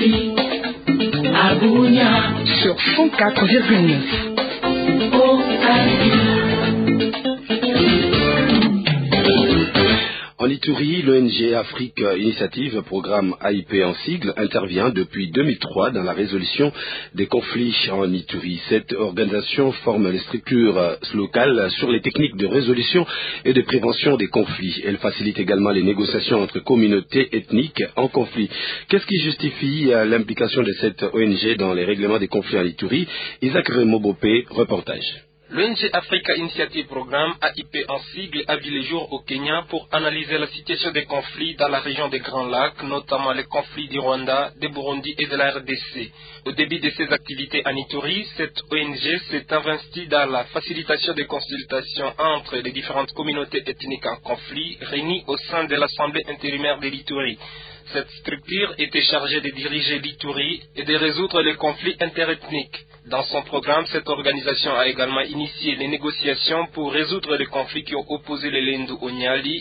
conflit à Bunia sur 104,9. En Ituri, l'ONG Afrique Initiative, programme AIP en sigle, intervient depuis 2003 dans la résolution des conflits en Ituri. Cette organisation forme les structures locales sur les techniques de résolution et de prévention des conflits. Elle facilite également les négociations entre communautés ethniques en conflit. Qu'est-ce qui justifie l'implication de cette ONG dans les règlements des conflits en Ituri? Isaac Remobopé, reportage. L'ONG Africa Initiative Programme, AIP en sigle, a vu le jour au Kenya pour analyser la situation des conflits dans la région des Grands Lacs, notamment les conflits du Rwanda, du Burundi et de la RDC. Au début de ses activités en Ituri, cette ONG s'est investie dans la facilitation des consultations entre les différentes communautés ethniques en conflit réunies au sein de l'Assemblée intérimaire de l'Ituri. Cette structure était chargée de diriger l'Ituri et de résoudre les conflits interethniques. Dans son programme, cette organisation a également initié les négociations pour résoudre les conflits qui ont opposé les Lendu au Nyali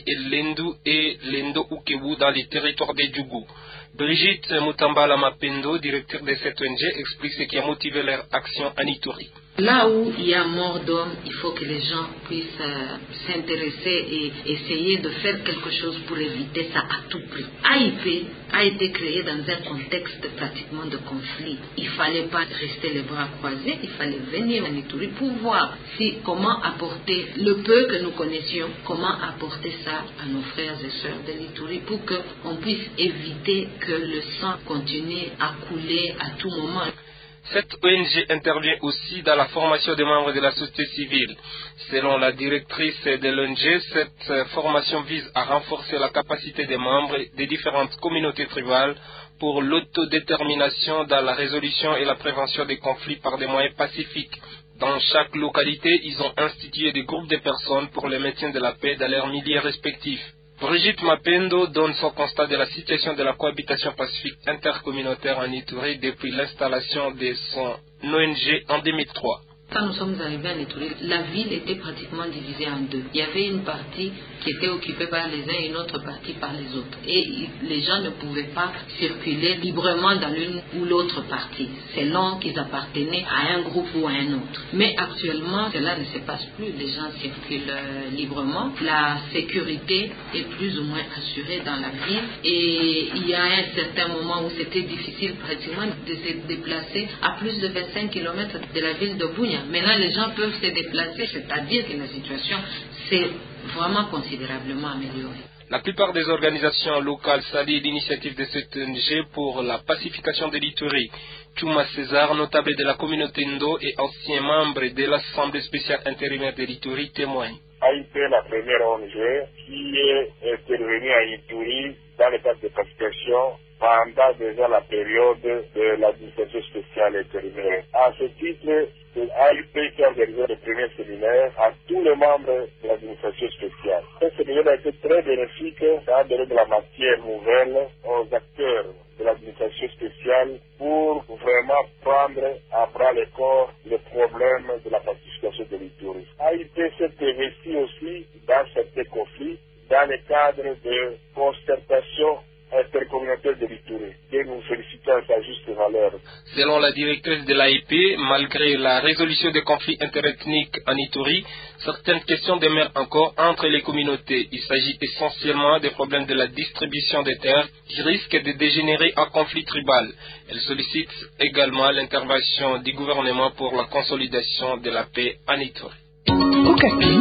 et Lendo Ukewu dans les territoires des Djougou. Brigitte Mutambala Mapendo, directrice de cette ONG, explique ce qui a motivé leur action en Ituri. Là où il y a mort d'homme, il faut que les gens puissent s'intéresser et essayer de faire quelque chose pour éviter ça à tout prix. AIP a été créé dans un contexte pratiquement de conflit. Il ne fallait pas rester les bras croisés, il fallait venir en Ituri pour voir comment apporter le peu que nous connaissions, comment apporter ça à nos frères et sœurs de l'Ituri pour qu'on puisse éviter que le sang continue à couler à tout moment. Cette ONG intervient aussi dans la formation des membres de la société civile. Selon la directrice de l'ONG, cette formation vise à renforcer la capacité des membres des différentes communautés tribales pour l'autodétermination dans la résolution et la prévention des conflits par des moyens pacifiques. Dans chaque localité, ils ont institué des groupes de personnes pour le maintien de la paix dans leurs milieux respectifs. Brigitte Mapendo donne son constat de la situation de la cohabitation pacifique intercommunautaire en Ituri depuis l'installation de son ONG en 2003. Quand nous sommes arrivés en Ituri, la ville était pratiquement divisée en deux. Il y avait une partie qui était occupée par les uns et une autre partie par les autres. Et les gens ne pouvaient pas circuler librement dans l'une ou l'autre partie, selon qu'ils appartenaient à un groupe ou à un autre. Mais actuellement, cela ne se passe plus. Les gens circulent librement. La sécurité est plus ou moins assurée dans la ville. Et il y a un certain moment où c'était difficile pratiquement de se déplacer à plus de 25 km de la ville de Bunia. Maintenant, les gens peuvent se déplacer, c'est-à-dire que la situation s'est vraiment considérablement améliorée. La plupart des organisations locales saluent l'initiative de cette ONG pour la pacification de l'Ituri. Chuma César, notable de la communauté Ndo et ancien membre de l'Assemblée spéciale intérimaire de l'Ituri, témoigne. AIP est la première ONG qui est intervenue à Ituri dans le cadre de pacification pendant déjà la période de l'administration spéciale intérimaire. À ce titre, c'est AIP qui a organisé le premier séminaire à tous les membres de l'administration spéciale. Ce séminaire a été très bénéfique, ça a donné de la matière nouvelle aux acteurs de l'administration spéciale pour vraiment prendre à bras le corps le problème de la pacification de l'Ituri. AIP s'est investi aussi dans certains conflits dans le cadre de concertation intercommunautaire de l'Ituri, et nous félicitons à sa juste valeur. Selon la directrice de l'AIP, malgré la résolution des conflits interethniques en Ituri, certaines questions demeurent encore entre les communautés. Il s'agit essentiellement des problèmes de la distribution des terres qui risquent de dégénérer en conflit tribal. Elle sollicite également l'intervention du gouvernement pour la consolidation de la paix en Ituri. Okapi,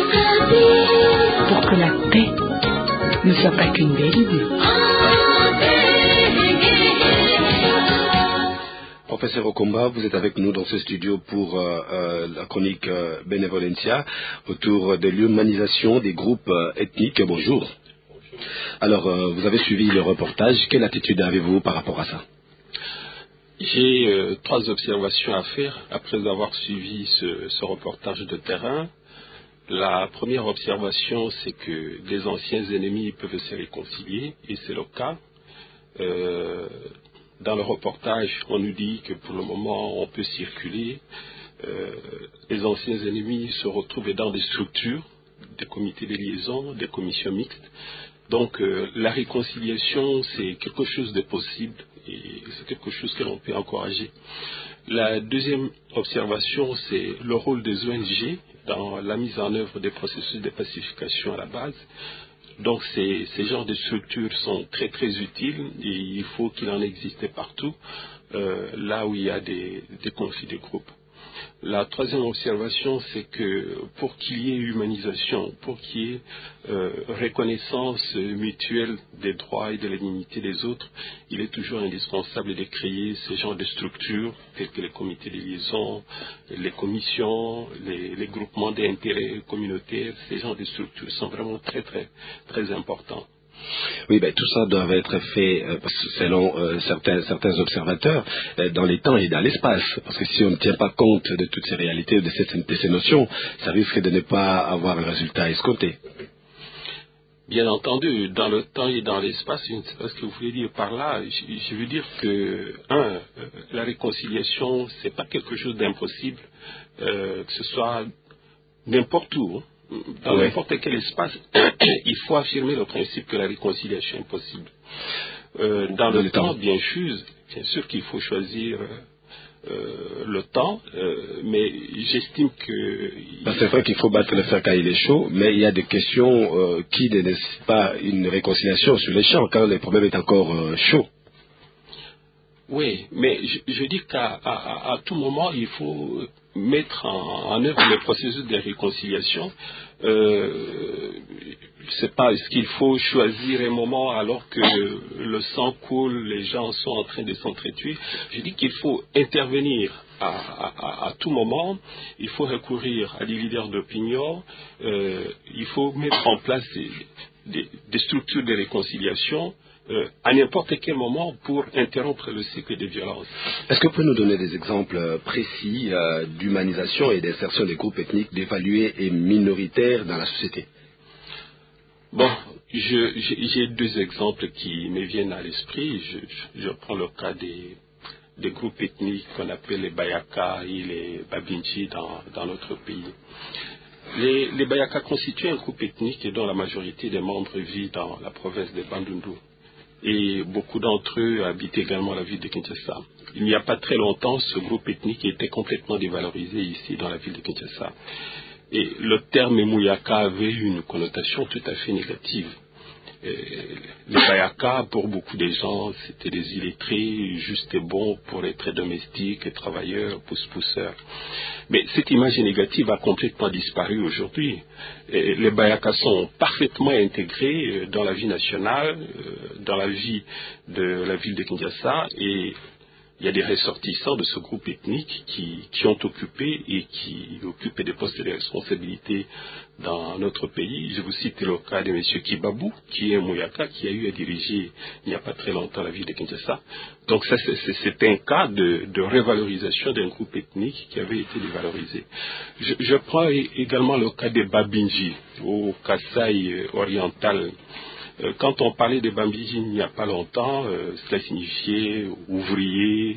pour que la paix ne soit pas qu'une belle idée. Professeur Okomba, vous êtes avec nous dans ce studio pour la chronique Bénévolentia autour de l'humanisation des groupes ethniques. Bonjour. Alors, vous avez suivi le reportage. Quelle attitude avez-vous par rapport à ça? J'ai trois observations à faire après avoir suivi ce reportage de terrain. La première observation, c'est que les anciens ennemis peuvent se réconcilier, et c'est le cas. Dans le reportage, on nous dit que pour le moment, on peut circuler. Les anciens ennemis se retrouvent dans des structures, des comités de liaison, des commissions mixtes. Donc, la réconciliation, c'est quelque chose de possible et c'est quelque chose que l'on peut encourager. La deuxième observation, c'est le rôle des ONG dans la mise en œuvre des processus de pacification à la base. Donc ces genres de structures sont très très utiles et il faut qu'il en existe partout, là où il y a des conflits de groupe. La troisième observation, c'est que pour qu'il y ait humanisation, pour qu'il y ait reconnaissance mutuelle des droits et de la dignité des autres, il est toujours indispensable de créer ce genre de structures telles que les comités de liaison, les commissions, les groupements d'intérêt communautaires. Ces genres de structures sont vraiment très très très importants. Oui, tout ça doit être fait, selon certains observateurs, dans les temps et dans l'espace. Parce que si on ne tient pas compte de toutes ces réalités, de ces notions, ça risque de ne pas avoir un résultat escompté. Bien entendu, dans le temps et dans l'espace, je ne sais pas ce que vous voulez dire par là. Je veux dire que, la réconciliation, c'est pas quelque chose d'impossible, que ce soit n'importe où. Dans n'importe quel espace, il faut affirmer le principe que la réconciliation est possible. Dans le temps, bien sûr qu'il faut choisir le temps, mais j'estime que... C'est vrai qu'il faut battre le fer quand il est chaud, mais il y a des questions qui ne nécessitent pas une réconciliation sur les champs, quand le problème est encore chaud. Oui, mais je dis qu'à tout moment, il faut mettre en œuvre le processus de réconciliation. C'est pas ce qu'il faut choisir un moment alors que le sang coule, les gens sont en train de s'entretuer. Je dis qu'il faut intervenir à tout moment. Il faut recourir à des leaders d'opinion. Il faut mettre en place des structures de réconciliation à n'importe quel moment pour interrompre le cycle de violence. Est-ce que vous pouvez nous donner des exemples précis d'humanisation et d'insertion des groupes ethniques dévalués et minoritaires dans la société? Bon, j'ai deux exemples qui me viennent à l'esprit. Je prends le cas des groupes ethniques qu'on appelle les Bayaka et les Babinji dans notre pays. Les Bayaka constituent un groupe ethnique dont la majorité des membres vit dans la province de Bandundu. Et beaucoup d'entre eux habitent également la ville de Kinshasa. Il n'y a pas très longtemps, ce groupe ethnique était complètement dévalorisé ici dans la ville de Kinshasa. Et le terme Mouyaka avait une connotation tout à fait négative. Les Bayaka, pour beaucoup de gens, c'était des illettrés, juste et bons pour les traits domestiques, travailleurs, pousse-pousseurs. Mais cette image négative a complètement disparu aujourd'hui. Les Bayaka sont parfaitement intégrés dans la vie nationale, dans la vie de la ville de Kinshasa, et il y a des ressortissants de ce groupe ethnique qui ont occupé et qui occupent des postes de responsabilité dans notre pays. Je vous cite le cas de M. Kibabou, qui est un Mouyaka, qui a eu à diriger il n'y a pas très longtemps la ville de Kinshasa. Donc ça, c'est un cas de revalorisation d'un groupe ethnique qui avait été dévalorisé. Je prends également le cas des Babinji, au Kasaï oriental. Quand on parlait de Babinji il n'y a pas longtemps, cela signifiait ouvrier,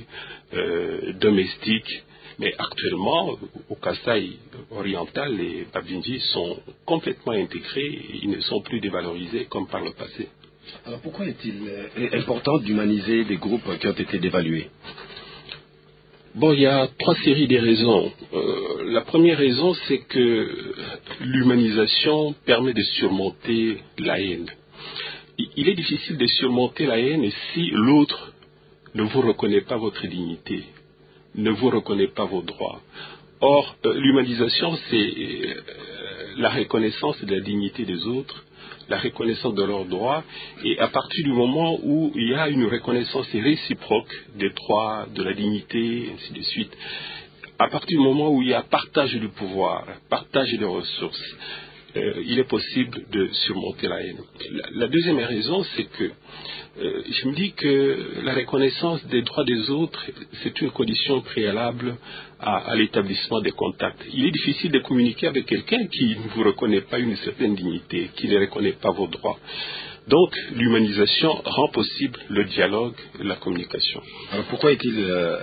domestique. Mais actuellement, au Kasaï oriental, les Babinji sont complètement intégrés et ils ne sont plus dévalorisés comme par le passé. Alors pourquoi est-il important d'humaniser des groupes qui ont été dévalués? Bon, il y a trois séries de raisons. La première raison, c'est que l'humanisation permet de surmonter la haine. Il est difficile de surmonter la haine si l'autre ne vous reconnaît pas votre dignité, ne vous reconnaît pas vos droits. Or, l'humanisation, c'est la reconnaissance de la dignité des autres, la reconnaissance de leurs droits, et à partir du moment où il y a une reconnaissance réciproque des droits, de la dignité, ainsi de suite, à partir du moment où il y a partage du pouvoir, partage des ressources, il est possible de surmonter la haine. La deuxième raison, c'est que je me dis que la reconnaissance des droits des autres, c'est une condition préalable à l'établissement des contacts. Il est difficile de communiquer avec quelqu'un qui ne vous reconnaît pas une certaine dignité, qui ne reconnaît pas vos droits. Donc, l'humanisation rend possible le dialogue et la communication. Alors, pourquoi est-il...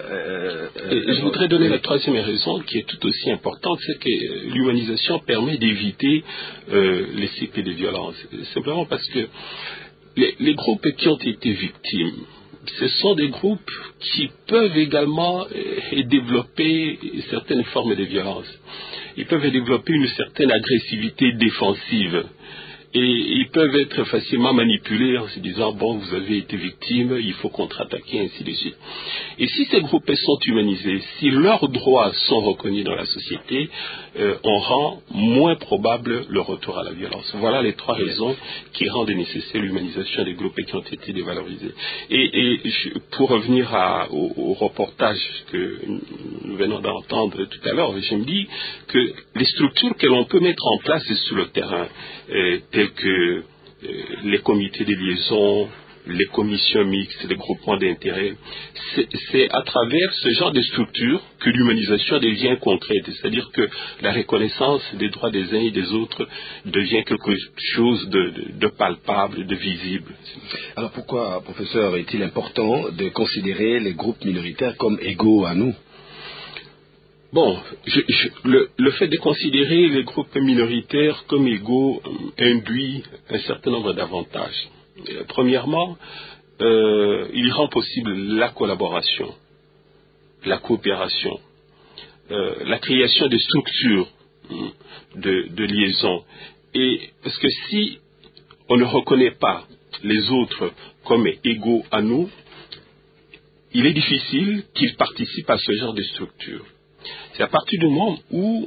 je voudrais donner la troisième raison, qui est tout aussi importante, c'est que l'humanisation permet d'éviter les cycles de violence. Simplement parce que les groupes qui ont été victimes ce sont des groupes qui peuvent également développer certaines formes de violence. Ils peuvent développer une certaine agressivité défensive. Et ils peuvent être facilement manipulés en se disant, bon, vous avez été victime, il faut contre-attaquer, ainsi de suite. Et si ces groupes sont humanisés, si leurs droits sont reconnus dans la société, on rend moins probable le retour à la violence. Voilà les 3 raisons qui rendent nécessaire l'humanisation des groupes et qui ont été dévalorisés. Pour revenir au reportage que nous venons d'entendre tout à l'heure, je me dis que les structures que l'on peut mettre en place sur le terrain, tels que les comités de liaison, les commissions mixtes, les groupements d'intérêt, c'est à travers ce genre de structures que l'humanisation devient concrète, c'est-à-dire que la reconnaissance des droits des uns et des autres devient quelque chose de palpable, de visible. Alors pourquoi, professeur, est-il important de considérer les groupes minoritaires comme égaux à nous? Bon, le fait de considérer les groupes minoritaires comme égaux induit un certain nombre d'avantages. Premièrement, il rend possible la collaboration, la coopération, la création de structures de liaison. Et parce que si on ne reconnaît pas les autres comme égaux à nous, il est difficile qu'ils participent à ce genre de structure. C'est à partir du moment où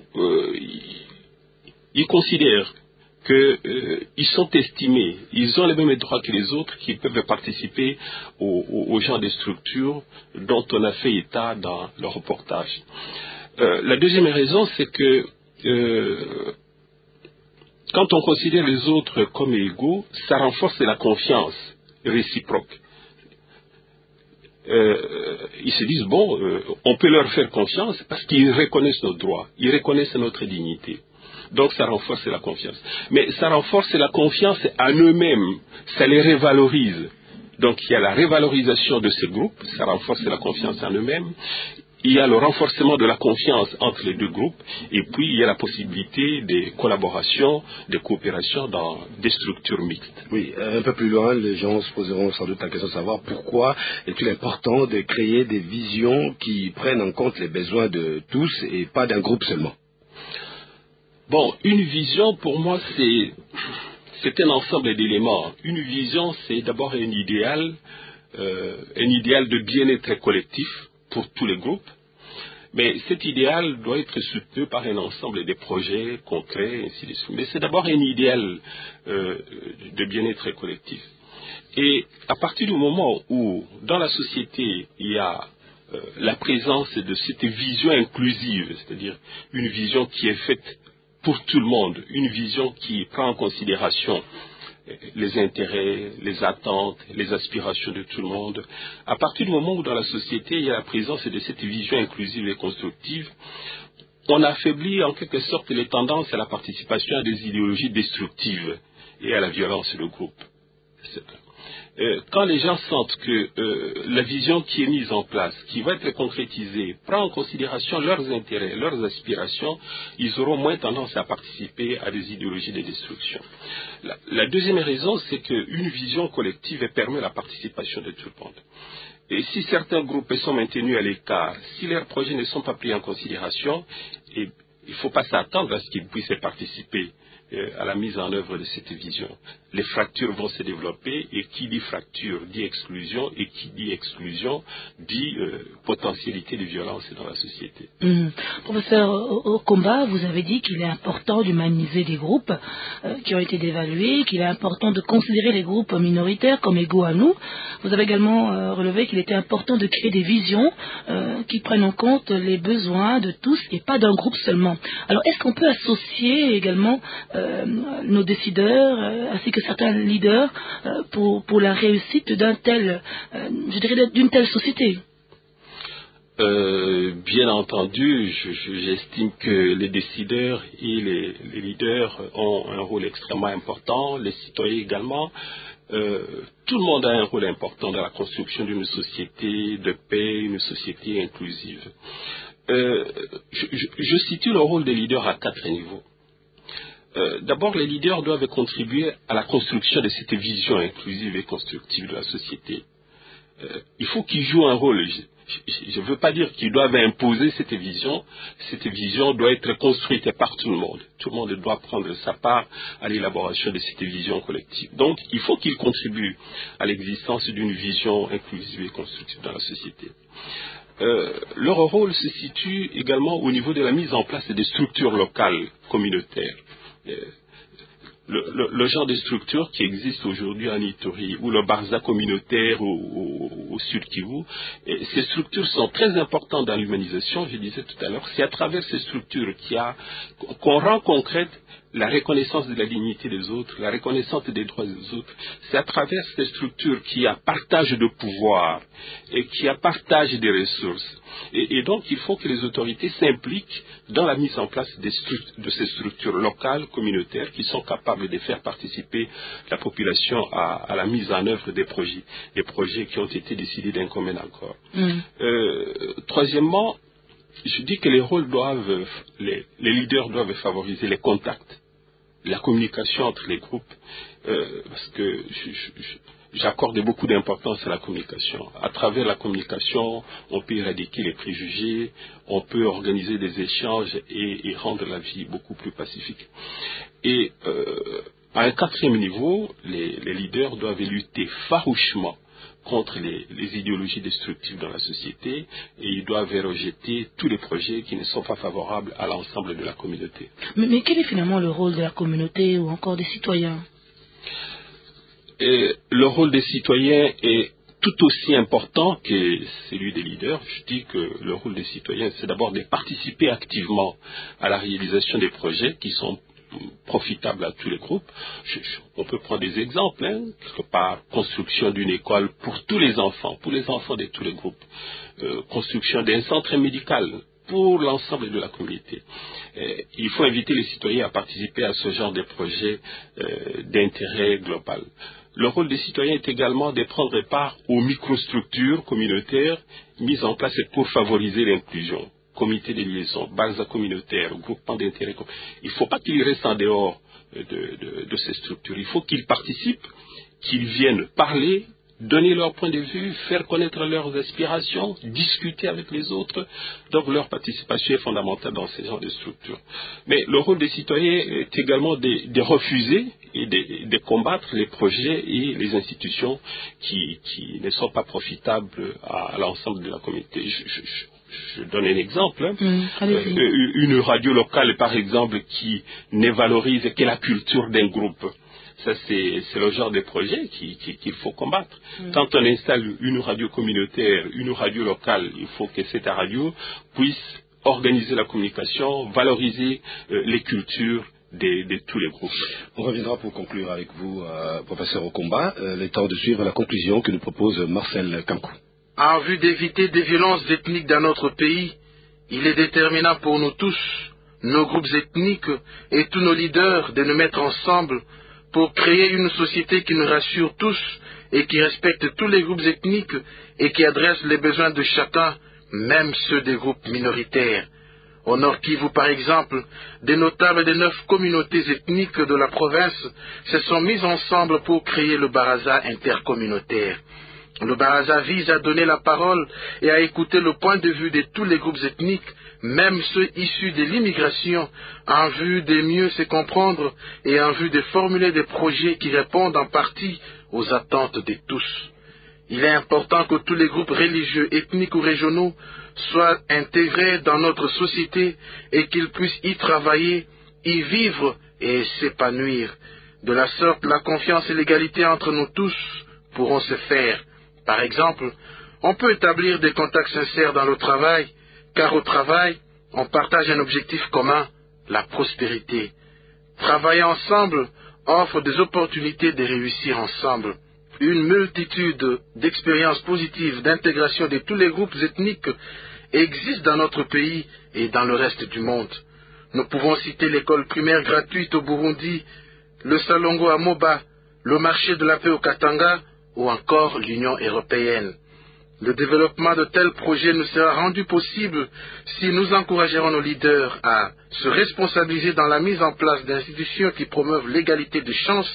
ils considèrent qu'ils sont estimés, ils ont les mêmes droits que les autres, qu'ils peuvent participer au genre de structures dont on a fait état dans le reportage. La deuxième raison, c'est que quand on considère les autres comme égaux, ça renforce la confiance réciproque. Ils se disent, bon, on peut leur faire confiance parce qu'ils reconnaissent nos droits, ils reconnaissent notre dignité. Donc ça renforce la confiance. Mais ça renforce la confiance en eux-mêmes, ça les révalorise. Donc il y a la révalorisation de ces groupes, ça renforce la confiance en eux-mêmes. Il y a le renforcement de la confiance entre les deux groupes, et puis il y a la possibilité de collaboration, de coopération dans des structures mixtes. Oui, un peu plus loin, les gens se poseront sans doute la question de savoir pourquoi est-il important de créer des visions qui prennent en compte les besoins de tous et pas d'un groupe seulement. Bon, une vision pour moi c'est un ensemble d'éléments. Une vision c'est d'abord un idéal de bien-être collectif pour tous les groupes, mais cet idéal doit être soutenu par un ensemble de projets concrets, ainsi de suite. Mais c'est d'abord un idéal de bien-être collectif. Et à partir du moment où, dans la société, il y a la présence de cette vision inclusive, c'est-à-dire une vision qui est faite pour tout le monde, une vision qui prend en considération les intérêts, les attentes, les aspirations de tout le monde. À partir du moment où dans la société il y a la présence de cette vision inclusive et constructive, on affaiblit en quelque sorte les tendances à la participation à des idéologies destructives et à la violence de groupe. Quand les gens sentent que la vision qui est mise en place, qui va être concrétisée, prend en considération leurs intérêts, leurs aspirations, ils auront moins tendance à participer à des idéologies de destruction. La deuxième raison, c'est qu'une vision collective permet la participation de tout le monde. Et si certains groupes sont maintenus à l'écart, si leurs projets ne sont pas pris en considération, il ne faut pas s'attendre à ce qu'ils puissent participer à la mise en œuvre de cette vision. Les fractures vont se développer, et qui dit fracture dit exclusion, et qui dit exclusion dit potentialité de violence dans la société. Professeur Okomba, vous avez dit qu'il est important d'humaniser des groupes qui ont été dévalués, qu'il est important de considérer les groupes minoritaires comme égaux à nous. Vous avez également relevé qu'il était important de créer des visions qui prennent en compte les besoins de tous et pas d'un groupe seulement. Alors, est-ce qu'on peut associer également nos décideurs ainsi que certains leaders pour la réussite d'une telle société? Bien entendu, j'estime que les décideurs et les leaders ont un rôle extrêmement important, les citoyens également. Tout le monde a un rôle important dans la construction d'une société de paix, une société inclusive. Je situe le rôle des leaders à 4 niveaux. D'abord, les leaders doivent contribuer à la construction de cette vision inclusive et constructive de la société. il faut qu'ils jouent un rôle. Je ne veux pas dire qu'ils doivent imposer cette vision. Cette vision doit être construite par tout le monde. Tout le monde doit prendre sa part à l'élaboration de cette vision collective. Donc, il faut qu'ils contribuent à l'existence d'une vision inclusive et constructive dans la société. Leur rôle se situe également au niveau de la mise en place des structures locales communautaires. Le genre de structure qui existe aujourd'hui en Ituri ou le Barza communautaire au Sud Kivu, ces structures sont très importantes dans l'humanisation, je disais tout à l'heure. C'est à travers ces structures qu'on rend concrète la reconnaissance de la dignité des autres, la reconnaissance des droits des autres. C'est à travers ces structures qu'il y a partage de pouvoir et qu'il y a partage des ressources. Et donc, il faut que les autorités s'impliquent dans la mise en place de ces structures locales, communautaires, qui sont capables de faire participer la population à la mise en œuvre des projets qui ont été décidés d'un commun accord. Troisièmement, je dis que les leaders doivent favoriser les contacts, la communication entre les groupes, parce que j'accorde beaucoup d'importance à la communication. À travers la communication, on peut éradiquer les préjugés, on peut organiser des échanges et rendre la vie beaucoup plus pacifique. Et à un quatrième niveau, les leaders doivent lutter farouchement contre les idéologies destructives dans la société et ils doivent rejeter tous les projets qui ne sont pas favorables à l'ensemble de la communauté. Mais quel est finalement le rôle de la communauté ou encore des citoyens? Le rôle des citoyens est tout aussi important que celui des leaders. Je dis que le rôle des citoyens, c'est d'abord de participer activement à la réalisation des projets qui sont profitables à tous les groupes. On peut prendre des exemples, quelque part, construction d'une école pour tous les enfants de tous les groupes, construction d'un centre médical pour l'ensemble de la communauté. Il faut inviter les citoyens à participer à ce genre de projet d'intérêt global. Le rôle des citoyens est également de prendre part aux microstructures communautaires mises en place pour favoriser l'inclusion. Comité de liaison, base communautaire, groupement d'intérêt. Il ne faut pas qu'ils restent en dehors de ces structures. Il faut qu'ils participent, qu'ils viennent parler, donner leur point de vue, faire connaître leurs aspirations, discuter avec les autres. Donc leur participation est fondamentale dans ces genres de structures. Mais le rôle des citoyens est également de refuser et de combattre les projets et les institutions qui ne sont pas profitables à l'ensemble de la communauté. Je donne un exemple. Une radio locale, par exemple, qui ne valorise que la culture d'un groupe. Ça, c'est le genre de projet qu'il faut combattre. Quand on installe une radio communautaire, une radio locale, il faut que cette radio puisse organiser la communication, valoriser les cultures de tous les groupes. On reviendra pour conclure avec vous, professeur Okomba. Il est temps de suivre la conclusion que nous propose Marcel Kankou. En vue d'éviter des violences ethniques dans notre pays, il est déterminant pour nous tous, nos groupes ethniques et tous nos leaders de nous mettre ensemble pour créer une société qui nous rassure tous et qui respecte tous les groupes ethniques et qui adresse les besoins de chacun, même ceux des groupes minoritaires. Au Nord Kivu, par exemple, des notables des 9 communautés ethniques de la province se sont mis ensemble pour créer le Baraza intercommunautaire. Le Baraza vise à donner la parole et à écouter le point de vue de tous les groupes ethniques, même ceux issus de l'immigration, en vue de mieux se comprendre et en vue de formuler des projets qui répondent en partie aux attentes de tous. Il est important que tous les groupes religieux, ethniques ou régionaux soient intégrés dans notre société et qu'ils puissent y travailler, y vivre et s'épanouir. De la sorte, la confiance et l'égalité entre nous tous pourront se faire. Par exemple, on peut établir des contacts sincères dans le travail, car au travail, on partage un objectif commun, la prospérité. Travailler ensemble offre des opportunités de réussir ensemble. Une multitude d'expériences positives d'intégration de tous les groupes ethniques existent dans notre pays et dans le reste du monde. Nous pouvons citer l'école primaire gratuite au Burundi, le Salongo à Moba, le marché de la paix au Katanga, ou encore l'Union européenne. Le développement de tels projets ne sera rendu possible si nous encouragerons nos leaders à se responsabiliser dans la mise en place d'institutions qui promeuvent l'égalité de chances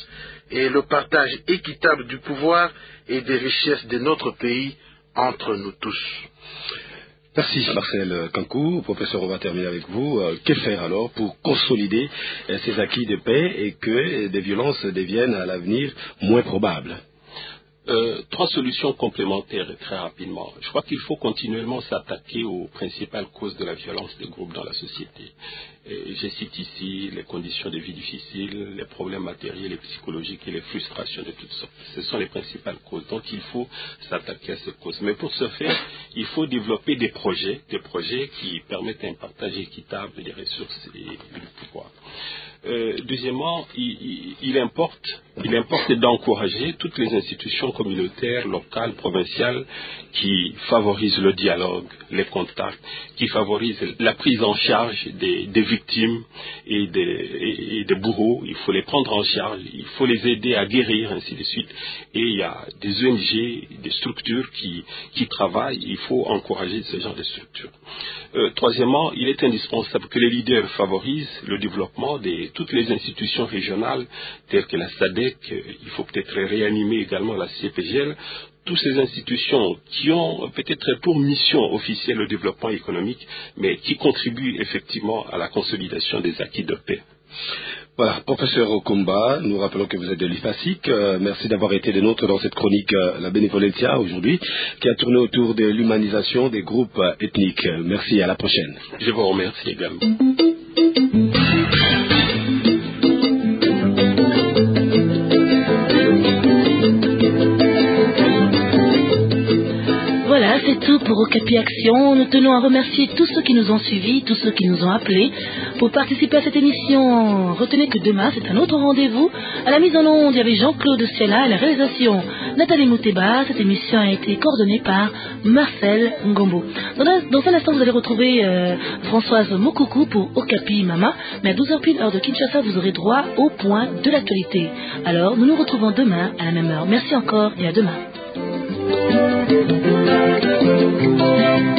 et le partage équitable du pouvoir et des richesses de notre pays entre nous tous. Merci Marcel Kankou. Professeur, on va terminer avec vous. Que faire alors pour consolider ces acquis de paix et que des violences deviennent à l'avenir moins probables? Trois solutions complémentaires très rapidement. Je crois qu'il faut continuellement s'attaquer aux principales causes de la violence des groupes dans la société. Je cite ici les conditions de vie difficiles, les problèmes matériels et psychologiques et les frustrations de toutes sortes. Ce sont les principales causes. Donc il faut s'attaquer à ces causes. Mais pour ce faire, il faut développer des projets qui permettent un partage équitable des ressources et du pouvoir. Deuxièmement, il importe d'encourager toutes les institutions communautaires, locales, provinciales qui favorisent le dialogue, les contacts, qui favorisent la prise en charge des victimes et des bourreaux. Il faut les prendre en charge, il faut les aider à guérir, ainsi de suite. Et il y a des ONG, des structures qui travaillent, il faut encourager ce genre de structures. Troisièmement, il est indispensable que les leaders favorisent le développement de toutes les institutions régionales, telles que la SADC, il faut peut-être réanimer également la CPGL, toutes ces institutions qui ont peut-être pour mission officielle le développement économique, mais qui contribuent effectivement à la consolidation des acquis de paix. Voilà, professeur Okomba, nous rappelons que vous êtes de l'IFASIC. Merci d'avoir été des nôtres dans cette chronique La Bénévolencia aujourd'hui, qui a tourné autour de l'humanisation des groupes ethniques. Merci, à la prochaine. Je vous remercie également. Voilà, c'est tout pour Okapi Action. Nous tenons à remercier tous ceux qui nous ont suivis, tous ceux qui nous ont appelés pour participer à cette émission. Retenez que demain, c'est un autre rendez-vous. À la mise en onde, il y avait Jean-Claude Siala, à la réalisation Nathalie Mouteba. Cette émission a été coordonnée par Marcel Ngombo. Dans un instant, vous allez retrouver Françoise Mokoukou pour Okapi Mama. Mais à 12h pile, heure de Kinshasa, vous aurez droit au point de l'actualité. Alors, nous nous retrouvons demain à la même heure. Merci encore et à demain.